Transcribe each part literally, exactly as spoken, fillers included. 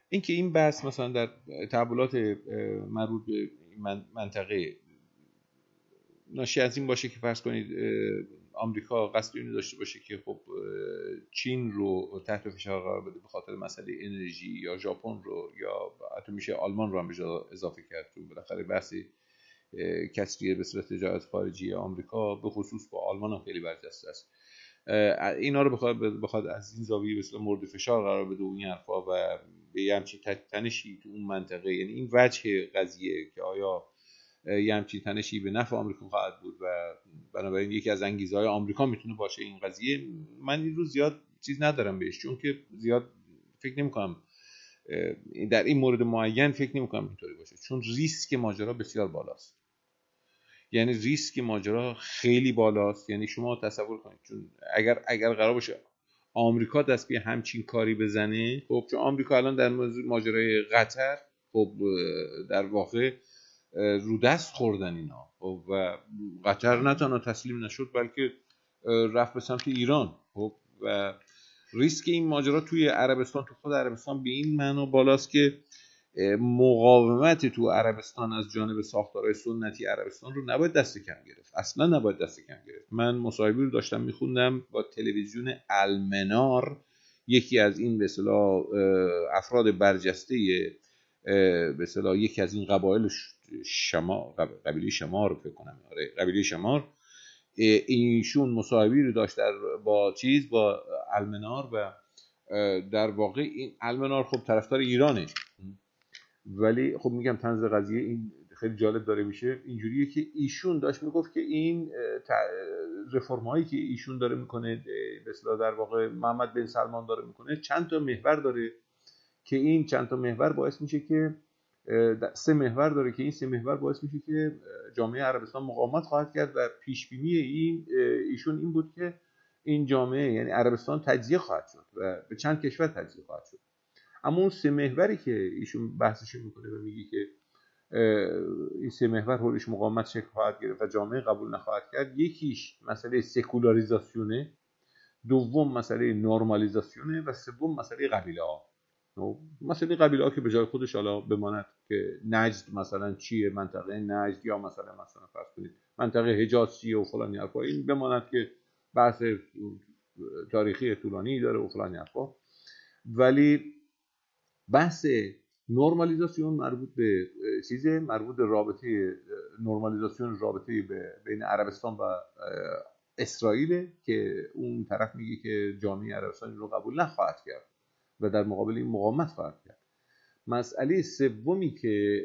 اینکه این بحث مثلا در تحولات مربوط به این منطقه ناشی از این باشه که فرض کنید آمریکا قصد اینو داشته باشه که خب چین رو تحت فشار قرار بده به خاطر مسئله انرژی، یا ژاپن رو، یا حتی میشه آلمان رو هم بهش اضافه کرد، چون بالاخره بحثی کسریه به صورت تجارت خارجی آمریکا به خصوص با آلمان هم خیلی برجسته است. اینا رو بخواد بخواد از این زاویه به صورت مورد فشار قرار بده و این حرفا و به همچین تنشی تو اون منطقه، یعنی این وجه قضیه که آیا یه همچین تنشی به نفع آمریکا خواهد بود و بنابراین یکی از انگیزه‌های آمریکا میتونه باشه این قضیه، من این رو زیاد چیز ندارم بهش، چون که زیاد فکر نمی‌کنم در این مورد معین فکر نمی‌کنم اینطوری باشه، چون ریسک ماجرا بسیار بالاست. یعنی ریسک ماجرا خیلی بالاست. یعنی شما تصور کنید، چون اگر اگر قرار باشه آمریکا دست به همچین کاری بزنه، خب چون آمریکا الان در ماجرای قطر خب در واقع رو دست خوردن اینا و قطر نه تنها تسلیم نشد بلکه رفت به سمت ایران. خب و ریسک این ماجرا توی عربستان، تو خود عربستان به این معنا بالاست که مقاومت تو عربستان از جانب ساختارهای سنتی عربستان رو نباید دست کم گرفت، اصلا نباید دست کم گرفت. من مصاحبه رو داشتم میخوندم با تلویزیون المنار، یکی از این به اصطلاح افراد برجسته به اصطلاح یکی از این قبایل شمار، قبیله شمار فکر کنم، آره قبیله شمار، ایشون مصاحبه رو داشت در با چیز با المنار و در واقع این المنار خب طرفدار ایرانه، ولی خب میگم طنز قضیه این خیلی جالب داره میشه اینجوریه که ایشون داشت میگفت که این رفرم هایی که ایشون داره میکنه به اصطلاح در واقع محمد بن سلمان داره میکنه چند تا محور داره که این چند تا محور باعث میشه که سه محور داره که این سه محور باعث میشه که جامعه عربستان مقاومت خواهد کرد و پیش بینی این ایشون این بود که این جامعه یعنی عربستان تجزیه خواهد شد و به چند کشور تجزیه خواهد شد. اما اون سه محوری که ایشون بحثش میکنه و میگه که این سه محور حولش مقاومت شکل خواهد گرفت و جامعه قبول نخواهد کرد، یکیش مسئله سکولاریزاسیونه، دوم مسئله نرمالیزاسیونه و سوم مسئله قبیله ها. مسئله قبیله ها که به جای خودش حالا بماند که نجد مثلا چیه، منطقه نجد، یا مثلا مثلا فرض کنید منطقه حجاز چیه و فلان حرفا، این بماند که بحث تاریخی طولانی داره و فلان حرفا. ولی بحث نرمالیزاسیون مربوط به چیزه، مربوط به رابطه نرمالیزاسیون رابطه بین عربستان و اسرائیل که اون طرف میگه که جامعه عربستان رو قبول نخواهد کرد و در مقابل این مقاومت خواهد کرد. مسئله سومی که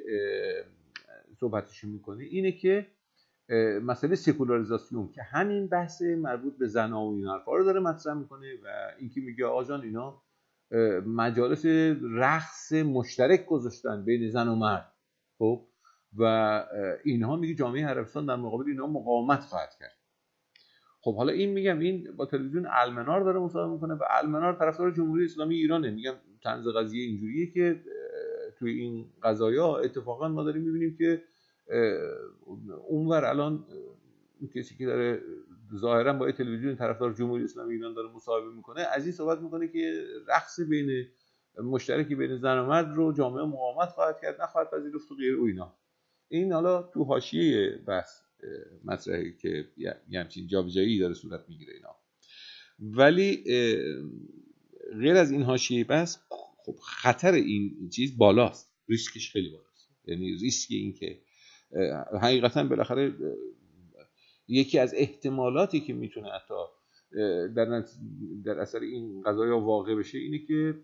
صحبتش میکنه اینه که مسئله سکولاریزاسیون که همین بحث مربوط به زنا و این حرفا رو داره مطرح میکنه و اینکه میگه آقا جان اینا مجالس رقص مشترک گذاشتن بین زن و مرد، خب و اینها میگه جامعه عربستان در مقابل اینها مقاومت خواهد کرد. خب حالا این میگم این با تلویزیون المنار داره مصاحبه میکنه و المنار طرفدار جمهوری اسلامی ایرانه. میگم طنز قضیه اینجوریه که توی این قضایا اتفاقا ما داریم میبینیم که اونور الان کسی که داره ظاهرا با تلویزیون طرفدار جمهوری اسلامی ایران داره مصاحبه میکنه از این صحبت میکنه که رقص بین مشترکی بین زن و مرد رو جامعه مقاومت خواهد کرد، نخواهد پذیرفت و غیر و اینا. این حالا تو حاشیه بحث مطرحی که یه همچین جابجایی داره صورت میگیره اینا. ولی غیر از این حاشیه بحث خب خطر این چیز بالاست، ریسکش خیلی بالاست. یعنی ریسک این که حقیقتا بالاخره یکی از احتمالاتی که میتونه حتی در در اثر این قضایا واقع بشه اینه که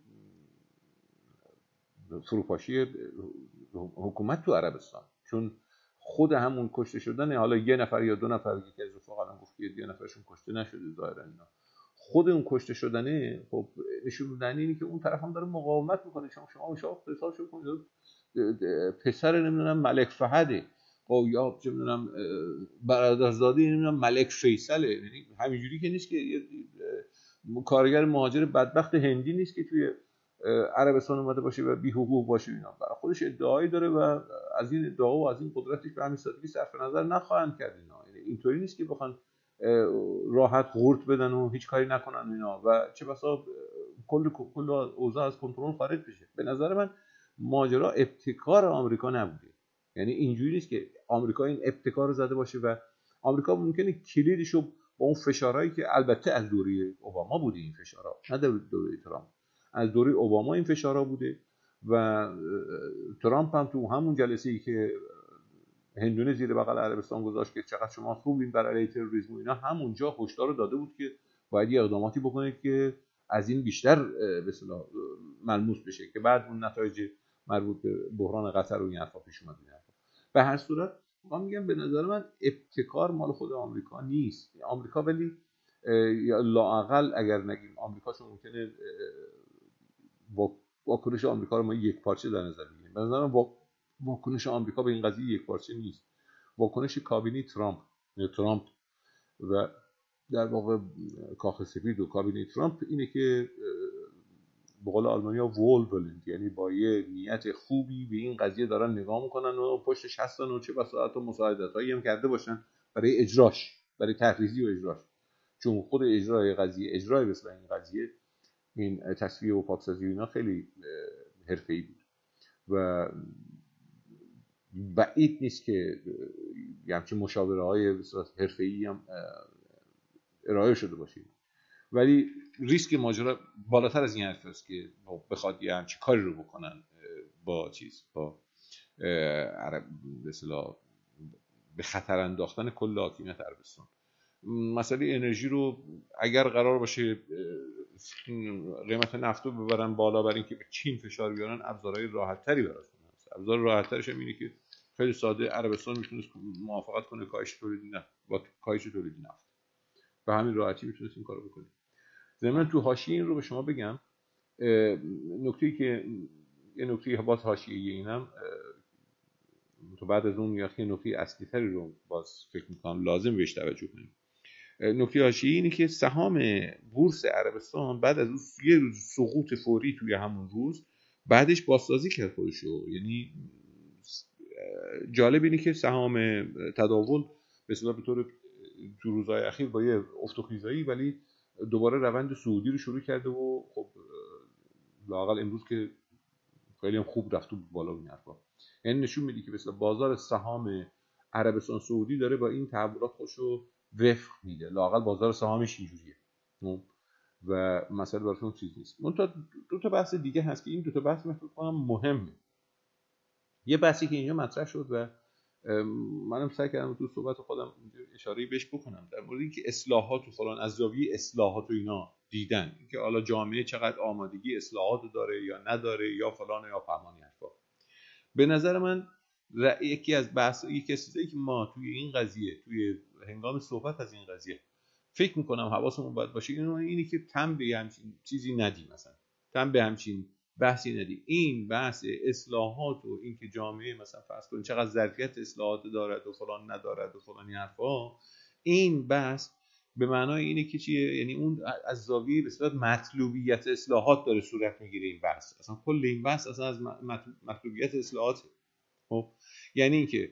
فروپاشی حکومت تو عربستان، چون خود همون کشته شدن حالا یه نفر یا دو نفر که از رفقا گفت که یه نفرشون کشته نشده ظاهرا اینا، خود اون کشته شدنه خب نشون میدن اینی که اون طرف هم داره مقاومت میکنه. شما شما شما حساب شو کنید پسر نمیدونم ملک فهده او یا چه میدونم برادرزاده نمیدونم ملک فیصله، یعنی همینجوری که نیست که کارگر مهاجر بدبخت هندی نیست که توی عربستان اومده باشه و بی حقوق باشه. اینا برای خودش ادعایی داره و از این ادعا و از این قدرتش به همین سادگی صرف نظر نخواهند کرد. اینا یعنی اینطوری نیست که بخوان راحت قورت بدن و هیچ کاری نکنن اینا و چه بسا کل کل اوضاع از کنترل خارج بشه. به نظر من ماجرا ابتکار آمریکا نبوده، یعنی اینجوری نیست که آمریکا این ابتکار رو زده باشه و آمریکا ممکنه کلیدشو با اون فشارهایی که البته از دوره اوباما بوده، این فشارها نه دوره ترامپ، از دوره اوباما این فشارها بوده و ترامپ هم تو همون جلسه‌ای که هندونه زیر بغل عربستان گذاشت که چقدر شما خوبین برای علیه تروریسم و اینا، همونجا هشدار رو داده بود که باید یه اقداماتی بکنید که از این بیشتر به اصطلاح ملموس بشه که بعد اون نتایج مربوط به بحران قطر و این حرفا پیش اومد. به هر صورت من میگم به نظر من ابتکار مال خود آمریکا نیست. آمریکا ولی یا لااقل اگر نگیم آمریکا چون ممکنه واکنش آمریکا رو ما یک پارچه در نظر بگیریم. به نظر من واکنش آمریکا به این قضیه یک پارچه نیست. واکنش کابینه ترامپ ترامپ و در واقع کاخ سفید و کابینه ترامپ اینه که به قول آلمانی‌ها وولولند، یعنی با یه نیت خوبی به این قضیه دارن نگاه میکنن و پشتش هستن و چه بساط و مساعدتایی هم کرده باشن برای اجراش، برای تحریزی و اجراش. چون خود اجرای قضیه اجرای مثلا این قضیه این تصفیه و پاکسازی اینا خیلی حرفه‌ای بود و بعید نیست که همچین مشاوره‌های حرفه‌ای هم ارائه شده باشه، ولی ریسک ماجرا بالاتر از این حرف است که بخواد یه همچین کاری رو بکنن با چیز با عرب به اصطلاح به خطر انداختن کل حاکمیت عربستان. مسئله انرژی رو اگر قرار باشه قیمت نفت رو ببرن بالا برای اینکه به چین فشار بیارن، ابزارهای راحت تری براشون هست. ابزار راحت ترش هم اینه که خیلی ساده عربستان میتونه موافقت کنه کاهش تولید نفت با کاهش تولید نفت، به همین راحتی میتونه این کارو بکنه. ضمن تو حاشیه این رو به شما بگم، نکته‌ای که یه نکته باز حاشیه‌ای اینم تو بعد از اون یه نکته اصلی تری رو باز فکر می‌کنم لازم بهش توجه کنیم. نکته حاشیه‌ای اینه که سهام بورس عربستان بعد از اون یه روز سقوط فوری توی همون روز بعدش بازسازی کرد خودشو. یعنی جالب اینه که سهام تداول به اصطلاح به طور تو روزهای اخیر با یه افت و خیزایی ولی دوباره روند صعودی رو شروع کرده و خب لااقل امروز که خیلی هم خوب رفت بالا این حرفا، یعنی نشون میده که مثلا بازار سهام عربستان سعودی داره با این تحولات خودشو وفق میده، لااقل بازار سهامش اینجوریه و مسئله براشون چیز نیست. اون تا دو تا بحث دیگه هست که این دو تا بحث من فکر کنم مهمه. یه بحثی که اینجا مطرح شد و منم سعی کردم تو صحبت خودم اشاره‌ای بهش بکنم در مورد اینکه اصلاحات و فلان از زاویه اصلاحات و اینا دیدن، اینکه حالا جامعه چقدر آمادگی اصلاحات داره یا نداره یا فلان یا فهمانی حرفا. به نظر من یکی از بحث یکی از چیزایی که ما توی این قضیه توی هنگام صحبت از این قضیه فکر میکنم حواسمون باید باشه اینه, اینه که تم به همچین چیزی ندیم، مثلا تم به همچین بحثی ندیم. این بحث اصلاحات و اینکه جامعه مثلا فرض کنید چقدر ظرفیت اصلاحات دارد و فلان ندارد و فلان حرفا، این بحث به معنای اینه که چیه، یعنی اون از زاویه به صورت مطلوبیت اصلاحات داره صورت میگیره این بحث. اصلا کل این بحث اصلا از مطلوبیت اصلاحات. خب یعنی اینکه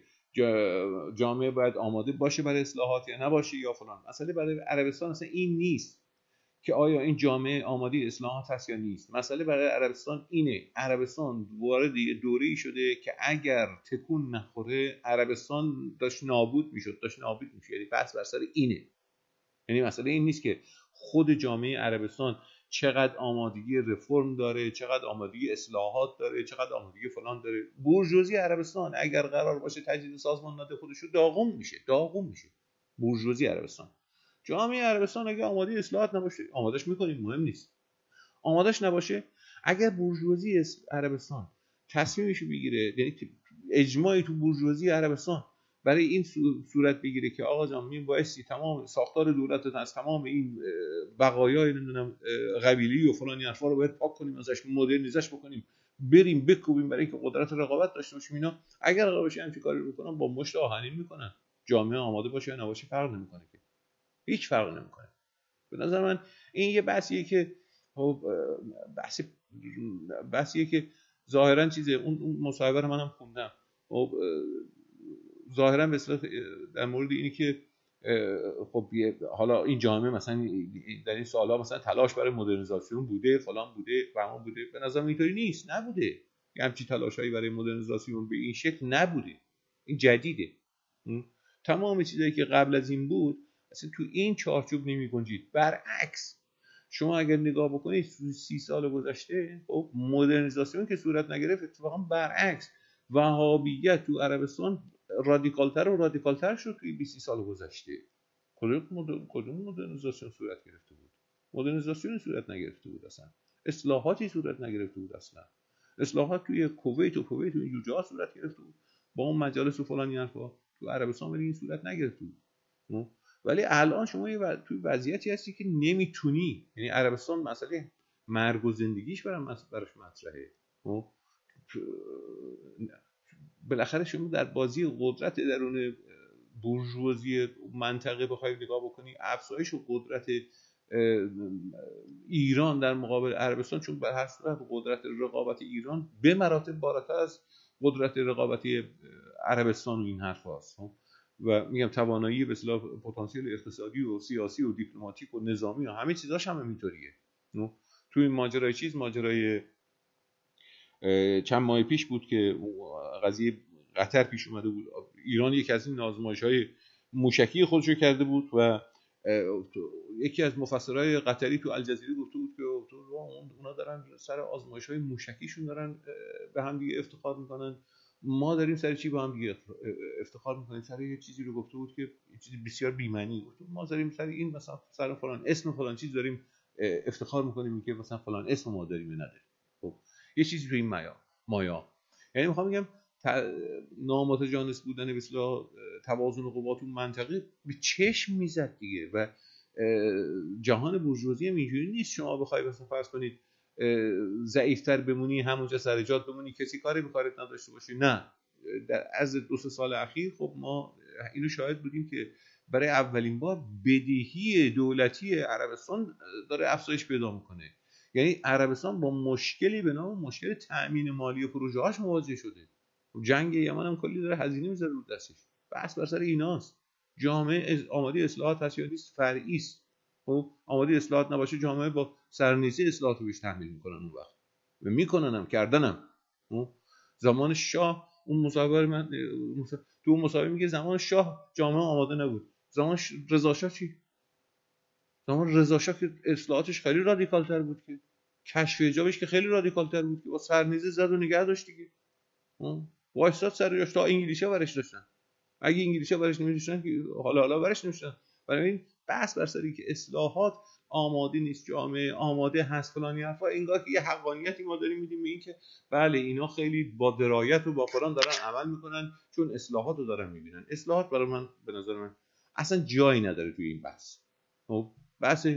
جامعه باید آماده باشه برای اصلاحات یا نباشه یا فلان. مسئله برای عربستان اصلا این نیست که آیا این جامعه آماده اصلاحات هست یا نیست. مسئله برای عربستان اینه عربستان وارد یه دوره‌ای شده که اگر تکون نخوره عربستان داشت نابود میشد داشت نابود میشه. یعنی بحث بر سر اینه. یعنی مسئله این نیست که خود جامعه عربستان چقدر آمادگی رفرم داره، چقدر آمادگی اصلاحات داره، چقدر آمادگی فلان داره. بورژوازی عربستان اگر قرار باشه تجدید سازماندهی خودشو داغون میشه داغون میشه بورژوازی عربستان. جامعه عربستان اگه آماده اصلاحات نباشه، آمادهش میکنیم مهم نیست، آمادهش نباشه، اگر بورژوازی عربستان تصمیمش بگیره، یعنی اجماعی تو بورژوازی عربستان برای این صورت بگیره که آقا جان می بایستی تمام ساختار دولت از تمام این بقایای نمیدونم قبیلی و فلانی حرفا رو باید پاک کنیم، ازش مدرنیزش بکنیم، بریم بکوبیم برای اینکه قدرت رقابت داشته باشیم. اینا اگر قرار باشه همین کاری رو بکنن با مشت آهنین میکنن. جامعه آماده باشه یا نباشه فرق نمیکنه که، هیچ فرق نمیکنه. به نظر من این یه بحثیه که خب بحث بحثیه که ظاهرا چیزه. اون اون مصاحبه رو منم خوندم. خب ظاهرا به اصطلاح در مورد اینی که خب حالا این جامعه مثلا در این سالها مثلا تلاش برای مدرنیزاسیون بوده، فلان بوده، فلان بوده. به نظر من اینطوری نیست، نبوده. یه همچین تلاشایی برای مدرنیزاسیون به این شکل نبوده. این جدیده. تمام چیزایی که قبل از این بود اصلا تو این چارچوب نمی گنجید. برعکس شما اگر نگاه بکنید تو سی سال گذشته خب مدرنیزاسیون که صورت نگرفت، اتفاقا برعکس وهابیت تو عربستان رادیکالتر و رادیکالتر شد توی بیست سال گذشته. کدوم مدرن کدوم مدرنیزاسیون صورت گرفته بود؟ مدرنیزاسیون صورت نگرفته بود اصلا. اصلاحاتی صورت نگرفته بود اصلا. اصلاحات توی کویت و کویت و اینجور جاها صورت گرفته بود با اون مجالس و فلان این حرفا. تو عربستان ولی این صورت نگرفته بود. ولی الان شما یه وضع... توی وضعیتی هستی که نمیتونی، یعنی عربستان مسئله مرگ و زندگیش براش براش مطرحه. بالاخره شما در بازی قدرت درون بورژوازی منطقه بخوای نگاه بکنی، افزایش و قدرت ایران در مقابل عربستان، چون به هر صورت قدرت رقابت ایران به مراتب بالاتر از قدرت رقابتی عربستان و این حرف هست و میگم توانایی به اصطلاح پتانسیل اقتصادی و سیاسی و دیپلماتیک و نظامی و همه چیزاش هم اینطوریه. تو این ماجرای چیز ماجرای چند ماه پیش بود که قضیه قطر پیش اومده بود. ایران یکی از این آزمایش‌های موشکی خودشو کرده بود و یکی از مفسرای قطری تو الجزیره گفته بود که اونا دارن سر آزمایش‌های موشکیشون دارن به هم دیگه افتخار میکنن، ما داریم سر چی با هم دیگه افتخار میکنیم. سر یه چیزی رو گفته بود که چیزی بسیار بی‌معنی گفت، ما داریم سر این مثلا سر فلان اسم فلان چیز داریم افتخار میکنیم که مثلا فلان اسم ما داریم نداریم. خب یه چیزی تو این مایا مایا یعنی میخوام بگم نامتجانس بودن به اصطلاح توازن قوات اون منطقه به چشم میزد دیگه. و جهان بورژوازی هم اینجوری نیست شما بخوای مثلا فرض کنید ضعیفتر بمونی همونجا سر جات بمونی کسی کاری به کارت نداشته باشه. نه، در از دو سه سال اخیر خب ما اینو شاهد بودیم که برای اولین بار بدهی دولتی عربستان داره افزایش پیدا میکنه. یعنی عربستان با مشکلی به نام مشکل تأمین مالی و پروژه‌هاش مواجه شده. جنگ یمن هم کلی داره هزینه میذاره رو دستش. بس بر سر ایناست. جامعه آماده اصلاحات هست یا نیست فرعی است. خب آماده اصلاحات نباشه جامعه با سرنیزی اصلاحات رو بیش تحمیل میکنن اون وقت. و میکنن هم کردنم. زمان شاه اون مصاحبه من تو اون مصاحبه میگه زمان شاه جامعه آماده نبود. زمان رضا شاه چی؟ زمان رضا شاه که اصلاحاتش خیلی رادیکال‌تر بود که کشف حجابش که خیلی رادیکال‌تر بود که با سرنیزه زد و نگه داشت دیگه. وایساد سر جاش تا انگلیسی‌ها برش داشتن. اگه انگلیسی‌ها برش نمی‌داشتن که حالا حالا برش نمی‌داشتن. برای این بحث بر سری که اصلاحات آماده نیست، جامعه آماده هست فلانی حرفا، انگار که یه حقانیتی ما داریم میدیم به این که بله اینا خیلی با درایت و با قرآن دارن عمل میکنن چون اصلاحات رو دارن میبینن. اصلاحات برای من به نظر من اصلا جایی نداره توی این بحث. خب بحث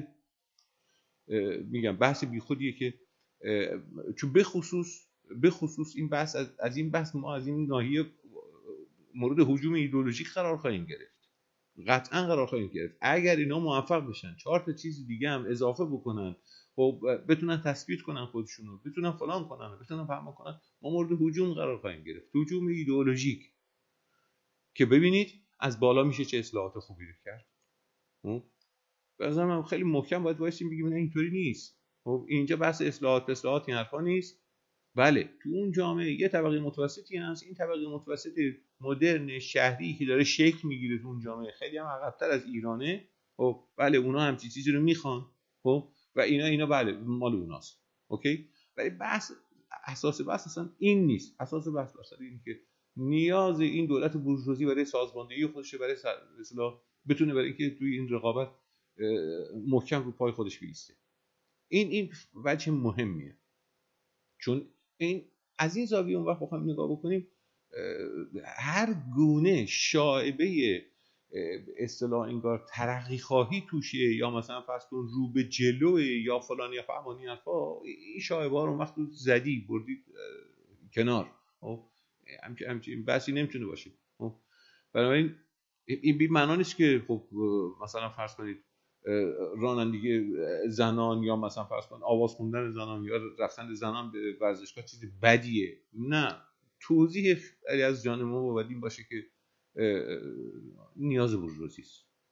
میگم بحث بیخودیه که چون به خصوص به خصوص این بحث از, از این بحث ما از این ناحیه مورد هجوم ایدئولوژیک قرار خواهیم گرفت. قطعا قرار خواهیم گرفت اگر اینا موفق بشن چهار تا چیز دیگه هم اضافه بکنن، خب بتونن تثبیت کنن خودشونو، بتونن فلان کنن، بتونن فهم کنن، ما مورد هجوم قرار خواهیم گرفت. هجوم ایدئولوژیک که ببینید از بالا میشه چه اصلاحات خوبی رو کرد. بازم خیلی محکم باید وایسیم بگیم نه اینطوری نیست. خب اینجا بحث اصلاحات اصلاحات این حرفا نیست. بله تو اون جامعه یه طبقه متوسطی هست، این طبقه متوسط مدرن شهری که داره شکل میگیره تو اون جامعه خیلی هم عقب‌تر از ایرانه. خب بله اونا هم چیزی رو میخوان. خب و اینا اینا بله مال اوناست. اوکی؟ ولی بحث اساس بحث اصلا این نیست. اساس بحث اصلا اینه که نیاز این دولت بورژوازی برای سازماندهی خودش برای اصلاح بتونه برای اینکه توی این رقابت محکم رو پای خودش بیسته. این این وجه مهمیه. چون این از این زاویه اون وقت بخوایم نگاه بکنیم هر گونه شایبه اصطلاح انگار ترقی خواهی توشه یا مثلا فرض کن رو به جلو یا فلان یا فهمانی حرفا، این شایبه ها رو وقت زدی بردید کنار. همچین همچین بحثی نمیتونه باشه. بنابراین این بی معنا نیست که خب مثلا فرض کنید رانندگی زنان یا مثلا فرض کن آواز خوندن زنان یا رفتن زنان به ورزشگاه چیز بدیه. نه، توضیح از جان ما باید این باشه که نیاز بورژوازی است.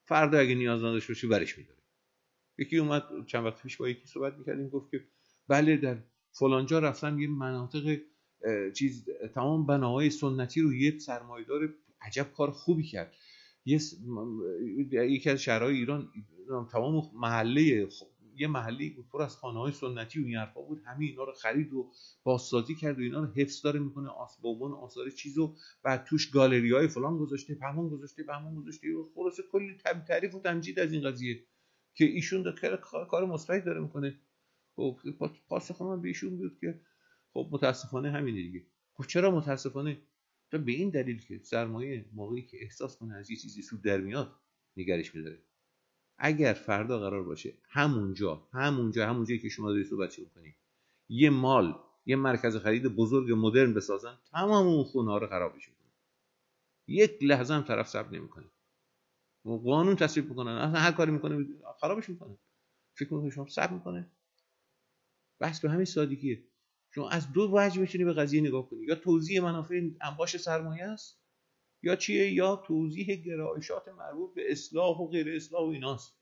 فردا اگه نیاز نداشته باشه برش می‌داره. یکی اومد چند وقت پیش با یکی صحبت می‌کردیم، گفت که بله در فلان جا رفتن یه مناطق چیز تمام بناهای سنتی رو یه سرمایه‌دار عجب کار خوبی کرد. یه یکی از شهرهای ایران تمام محله یه محله بود پر از خانه‌های سنتی و این حرفا بود، همه اینا رو خرید و بازسازی کرد و اینا رو حفظ داره میکنه، آسبابون آثار چیزو بعد توش گالری‌های فلان گذاشته، بهمان گذاشته، بهمان گذاشته، خلاص کلی تعریف و تمجید از این قضیه که ایشون داره کار مثبت داره میکنه. خب پاسخ من به ایشون بود که خب متاسفانه همینه دیگه. خب چرا متاسفانه؟ تا به این دلیل که سرمایه موقعی که احساس کنه از یه چیزی سود در میاد نگرش می‌داره. اگر فردا قرار باشه همونجا همونجا همونجایی که شما دارید صحبت می‌کنید یه مال، یه مرکز خرید بزرگ مدرن بسازن، تمام اون خونه‌ها رو خرابش می‌کنن. یک لحظه هم طرف صبر نمی‌کنه. قانون تصویب می‌کنن، اصلا هر کاری می‌کنه خرابش می‌کنن. فکر می‌کنید شما صبر می‌کنه؟ بحث به همین سادگیه. شما از دو وجه می‌تونی به قضیه نگاه کنی، یا توزیع منافع انباش سرمایه است، یا چیه، یا توضیح گرایشات مربوط به اصلاح و غیر اصلاح و ایناست.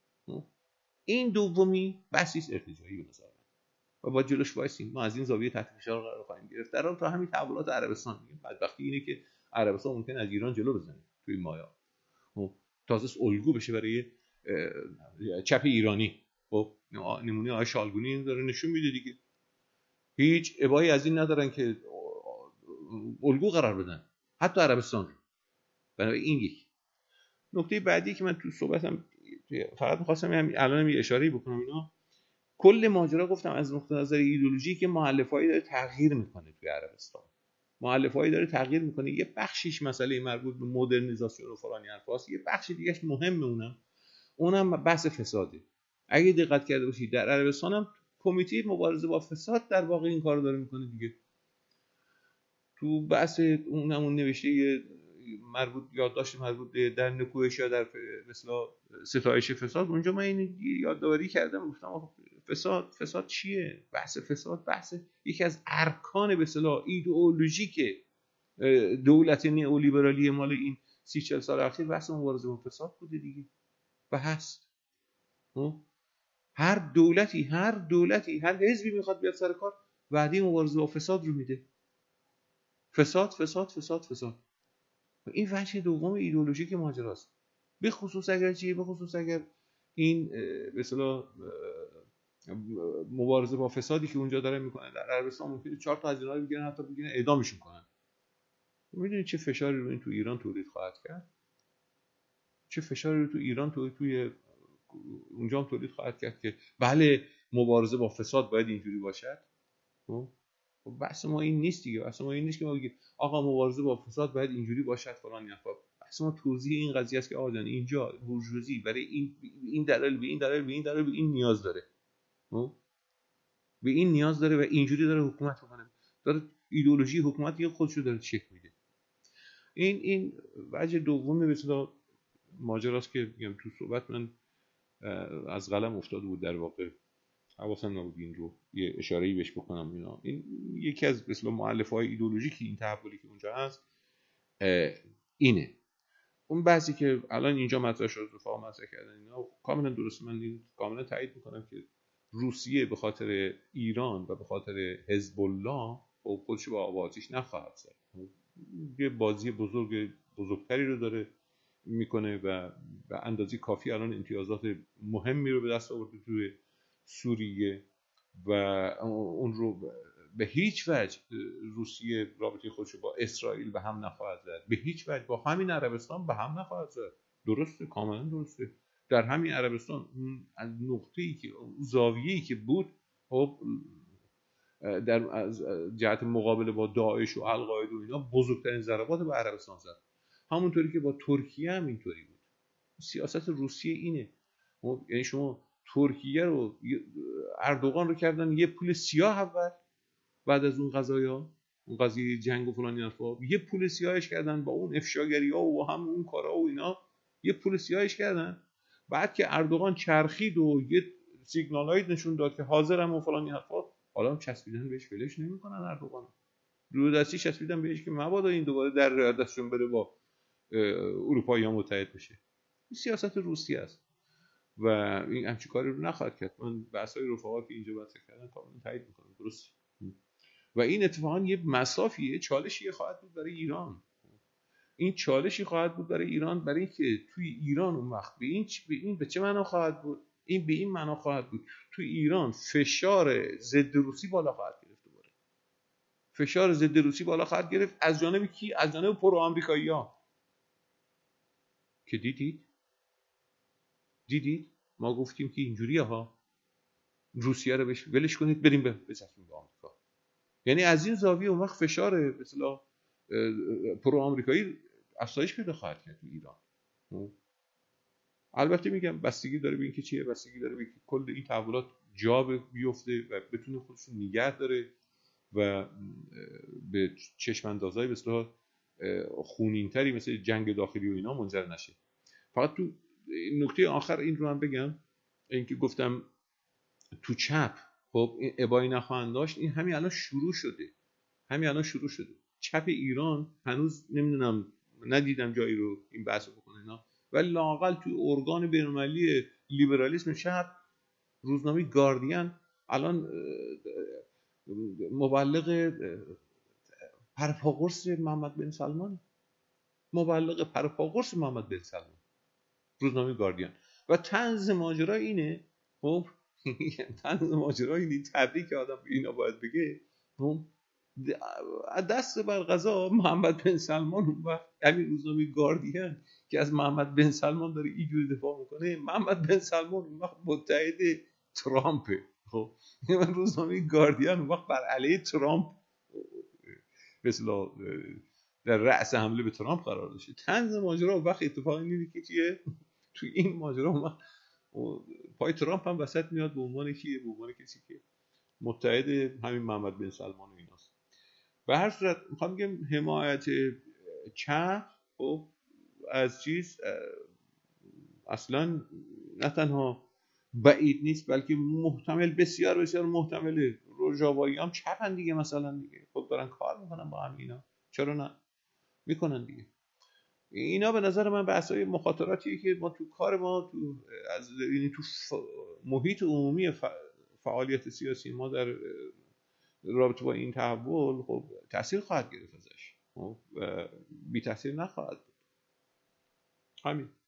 این دومی بحثی ارتجاعی به نظر من و با جلوش وایسیم. ما از این زاویه تحت فشار قرار خواهیم گرفت. در حال تا همین تحولات عربستان میگیم بدبختی اینه که عربستان ممکن از ایران جلو بزنه توی مایا، تازه الگو بشه برای چپ ایرانی. خب نمونه آقای شالگونی داره نشون میده دیگه، هیچ ابایی از این ندارن که الگو قرار بدن حتی عربستان رو. بنابراین این یک نکته بعدی که من تو صحبتم فقط می‌خواستم همین الان یه اشاره‌ای بکنم، اینا کل ماجرا گفتم از نقطه نظر ایدئولوژی که مؤلفه‌ای داره تغییر میکنه توی عربستان، مؤلفه‌ای داره تغییر میکنه. یه بخشیش مسئله مربوط به مدرنیزاسیون و فلان حرفاست، یه بخش دیگهش مهمه، اونم اونم بحث فساده. اگه دقت کرده باشید در عربستان هم کمیته مبارزه با فساد در واقع این کارو داره میکنه دیگه. تو بحث اونم اون نوشته مربوط یادداشت مربوط در نکوهش یا در مثلا ستایش فساد، اونجا من این یادداری کردم، گفتم فساد فساد چیه؟ بحث فساد بحث یکی از ارکان به اصطلاح ایدئولوژیک دولت نئولیبرالی مال این سی چهل سال اخیر بحث مبارزه با فساد بوده دیگه و هست. هر دولتی هر دولتی هر حزبی میخواد بیاد سر کار وعده مبارزه با فساد رو میده. فساد فساد فساد فساد این وجه دوم ایدئولوژیک ماجراست. به خصوص اگر چیه؟ به خصوص اگر این به اصطلاح مبارزه با فسادی که اونجا داره میکنه در عربستان ممکنه چهار تا از اینا رو بگیرن، حتی بگیرن اعدامشون کنن. میدونید چه فشاری رو این تو ایران تولید خواهد کرد؟ چه فشاری رو تو ایران تو توی اونجا هم تولید خواهد کرد که بله مبارزه با فساد باید اینجوری باشد. خب بحث ما این نیست دیگه. بحث ما این نیست که ما بگیم آقا مبارزه با فساد باید اینجوری باشد فلان یا فلان. بحث ما توضیح این قضیه است که آقا جان اینجا بورژوازی برای این این دلیل به این دلیل به این دلیل به این نیاز داره، به این نیاز داره و اینجوری داره حکومت میکنه، داره ایدئولوژی حکومتی خودشو داره چک میده. این این وجه دوم به اصطلاح ماجراست که میگم تو صحبت من از قلم افتاده بود، در واقع حواسم نبود این رو یه اشاره‌ای بهش بکنم. اینا این یکی از به اصطلاح مؤلفه‌های ایدئولوژیکی این تحولی که اونجا هست اینه. اون بحثی که الان اینجا مطرح شد رفاه مطرح کردن اینا کاملا درست، من این کاملا تایید میکنم که روسیه به خاطر ایران و به خاطر حزب الله خودش با آب آتیش نخواهد زد. یه بازی بزرگ بزرگتری رو داره میکنه و به اندازه کافی الان امتیازات مهمی رو به دست آورده توی سوریه و اون رو به هیچ وجه روسیه رابطه خودش رو با اسرائیل به هم نخواهد زد، به هیچ وجه با همین عربستان به هم نخواهد زد. درسته، کاملا درسته. در همین عربستان از نقطه‌ای که زاویه‌ای که بود خب در از جهت مقابله با داعش و القاعده و اینا بزرگترین ضربات به عربستان زد. همونطوری که با ترکیه هم اینطوری بود. سیاست روسیه اینه، یعنی شما ترکیه رو اردوغان رو کردن یه پول سیاه اول، بعد از اون قضایا اون قضیه جنگ و فلان حرفا یه پول سیاهش کردن با اون افشاگری‌ها و هم اون کارا و اینا، یه پول سیاهش کردن. بعد که اردوغان چرخید و یه سیگنالایی نشون داد که حاضرم و فلان حرفا، حالا هم چسبیدن بهش، ولش نمی‌کنن اردوغان. رو دستی چسبیدن بهش که مبادا این دوباره در دستشون بره با اروپایی‌ها متحد بشه. این سیاست روسیه است و این همچین کاری رو نخواهد کرد. من بحث‌های رفقا که اینجا بحث کردن کاملا تایید می‌کنم، درست. و این اتفاقا یه مسافیه، چالشی خواهد بود برای ایران. این چالشی خواهد بود برای ایران، برای اینکه توی ایران اون وقت به این به این به چه معنا خواهد بود؟ این به این معنا خواهد بود توی ایران فشار ضد روسی بالا خواهد گرفت. دوباره فشار ضد روسی بالا خواهد گرفت از جانب کی؟ از جانب پرو آمریکایی‌ها. که دیدید دیدید ما گفتیم که اینجوریه ها، روسیه رو بهش ولش کنید، بریم به بچسبیم به آمریکا. یعنی از این زاویه اون وقت فشار به اصطلاح پرو آمریکایی افزایش پیدا خواهد کرد تو ایران. البته میگم بستگی داره به اینکه چیه، بستگی داره به اینکه کل این تحولات جا بیفته و بتونه خودش رو نگه داره و به چشم اندازهای به اصطلاح خونین‌تری مثل جنگ داخلی و اینا منجر نشه. فقط تو نکته آخر این رو هم بگم، اینکه گفتم تو چپ خب این ابایی نخواهند داشت، این همین الان شروع شده. همین الان شروع شده. چپ ایران هنوز نمیدونم، ندیدم جایی رو این بحث رو بکنه اینا، ولی لااقل توی ارگان بین‌المللی لیبرالیسم چپ، روزنامه گاردین الان مبلغ پرپاقرص محمد بن سلمان، مبلغ پرپاقرص محمد بن سلمان، روزنامه گاردین. و طنز ماجرا اینه، خب طنز ماجرا اینه، تبریک آدم اینا باید بگه، خب دست بر قضا محمد بن سلمان اون وقت همین روزنامه گاردین که از محمد بن سلمان داره اینجوری دفاع میکنه، محمد بن سلمان اون وقت متحد ترامپه. خب من روزنامه گاردین اون وقت بر علیه ترامپ مثلا در رأس حمله به ترامپ قرار داشته. طنز ماجرا وقت اتفاقی اینه که چیه تو این ماجرا ما پای ترامپ هم وسط میاد به عنوان کیه، به عنوان کسی که متحد همین محمد بن سلمان و ایناست. به هر صورت میخوام بگم حمایت چپ خب از چیز اصلا نه تنها بعید نیست، بلکه محتمل، بسیار بسیار محتمله. روجاوایی هم چپن دیگه مثلا دیگه، خب دارن کار میکنن با هم اینا، چرا نه میکنن دیگه. اینا به نظر من بحث‌های مخاطراتیه که ما تو کار ما تو از یعنی تو محیط عمومی فعالیت سیاسی ما در رابطه با این تحول خب تاثیر خواهد گرفت ازش، خب بی تاثیر نخواهد بود. همین.